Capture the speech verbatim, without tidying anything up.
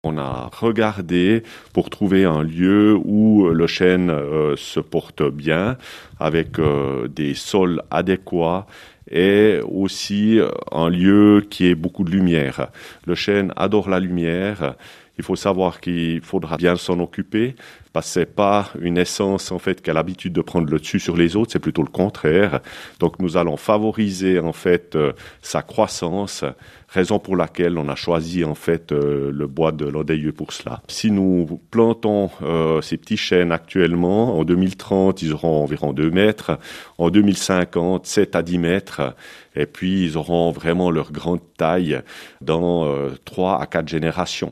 On a regardé pour trouver un lieu où le chêne euh, se porte bien, avec euh, des sols adéquats et aussi euh, un lieu qui ait beaucoup de lumière. Le chêne adore la lumière. Il faut savoir qu'il faudra bien s'en occuper parce que c'est pas une essence en fait qui a l'habitude de prendre le dessus sur les autres, c'est plutôt le contraire. Donc nous allons favoriser en fait euh, sa croissance, raison pour laquelle on a choisi en fait euh, le bois de l'endailleux pour cela. Si nous plantons euh, ces petits chênes actuellement, en deux mille trente, ils auront environ deux mètres, en deux mille cinquante, sept à dix mètres, et puis ils auront vraiment leur grande taille dans euh, trois à quatre générations.